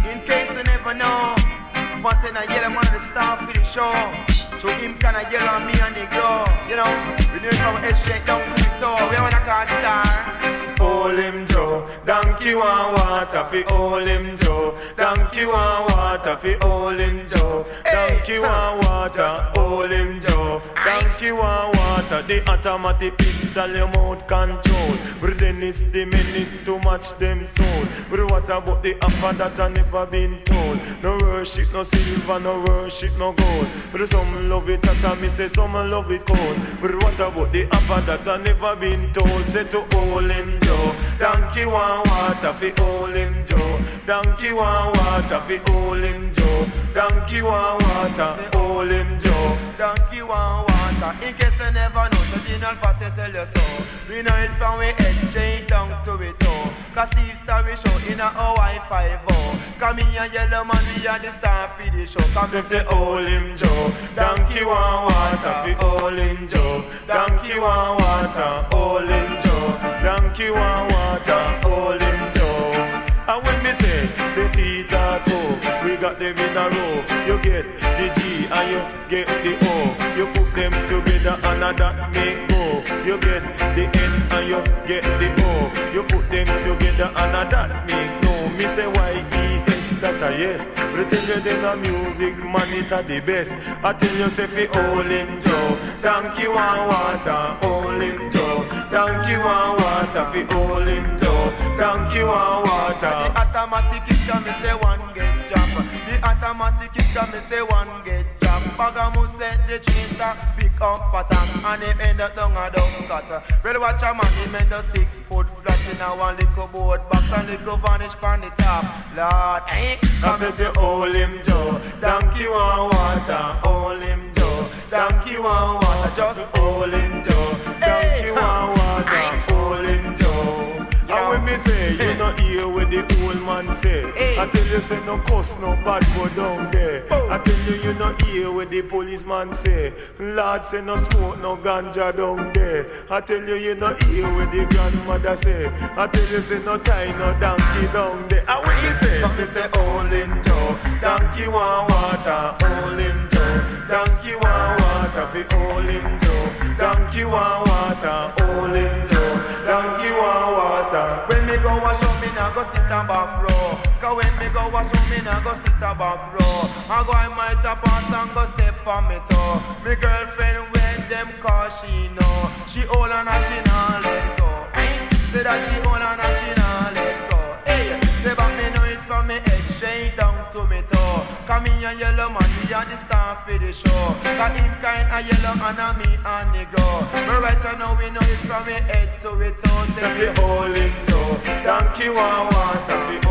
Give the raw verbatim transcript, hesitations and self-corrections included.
In case you never know, Fontaine and Yellow man the star for the show. So him can I yell on me and the girl. You know, we do it from head straight down to the toe. We wanna call star. Hold him Joe, donkey want water fi hold him Joe. Donkey want water fi hold him Joe. Donkey want water, hold him Joe. Donkey want water, the automatic pistol your mouth control. But then it's the menace to match them soul. But what about the offer that I never been told? No worship, no silver, no worship, no gold. But some love it and me say some love it cold. But what about the offer that I never been told? Say to hold him Joe. Donkey want water fi hold him Joe. Donkey want water fi hold him Joe. Donkey want water, hold him Joe. Donkey want water. In case you never know, so General Fatty tell you so. We know it from we head straight down to it toe. Cause Steve Star we show in a Hawaii five oh. Come in and Yellow man, we are the star for the show. Come in say hold him Joe. Donkey want water fi hold him Joe. Donkey want water, hold him Joe. Donkey want water, hold him Joe. And when me say, say feet or toe, we got them in a row. You get the G and you get the O. You put them together and that make go. You get the N and you get the O. You put them together and that make no. Me say Y E S that a yes. But I tell you then a music man it a the best. I tell you say fi hold him Joe. Donkey want water, hold him Joe. Donkey want water fi hold him Joe. Donkey want water. The automatic is come me say one get jump. The automatic is come me say one get jump. Bagamu said the chinta pick up pattern and him end up down a down cutter. Well watch a man him end up six foot flat in a one little board box and little vanish pan the top. Lord, eh? I said say hold him Joe. Donkey want water, hold him Joe. Donkey want water, just hold him Joe. Donkey want water, hold him Joe. And when me say, you no hear what the old man say. I tell you say no cuss, no bad go down there. I tell you you no hear what the policeman say. Lord say no smoke, no ganja down there. I tell you you no hear what the grandmother say. I tell you say no tie, no donkey down there. And when you say, say say hold him Joe. Donkey want water, hold him Joe. Donkey want water, fi hold him Joe. Donkey want water, hold him Joe. Donkey want water. When me go wash up, me nah go sit a back row. Cause when me go wash up, me nah go sit a back row. I go in my top past and go step on me toe. Me girlfriend when them cause she know. She hold on and she nah let go. Hey, say that she hold on and she nah let go. Hey, say but me know it from me head straight down to me toe. Come in a Yellow man, we are the star for the show. Cause him kind a yellow and a me and the girl. But right now we know it from me head to me toe. Say we hold him Joe. Donkey want water, fi